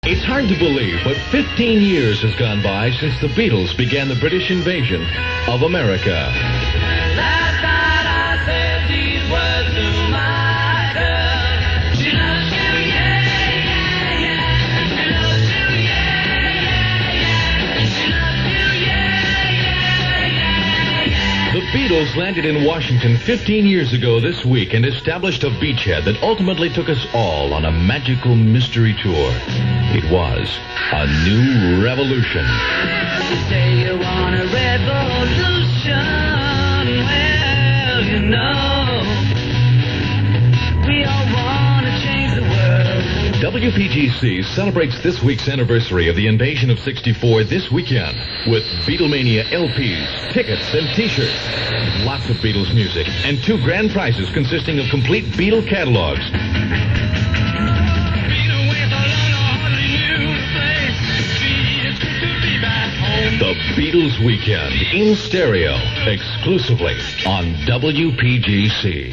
It's hard to believe, but 15 years has gone by since the Beatles began the British invasion of America. Last night I said these words to my girl. She loves you, yeah, yeah, yeah. She loves you, yeah, yeah, yeah. She loves you, yeah, yeah, yeah, yeah. The Beatles landed in Washington 15 years ago this week and established a beachhead that ultimately took us all on a magical mystery tour. It was a new revolution. You say you want a revolution. Well, you know, we all want to change the world. WPGC celebrates this week's anniversary of the invasion of '64 this weekend with Beatlemania LPs, tickets, and T-shirts. Lots of Beatles music and 2 grand prizes consisting of complete Beatle catalogs. The Beatles Weekend in stereo, exclusively on WPGC.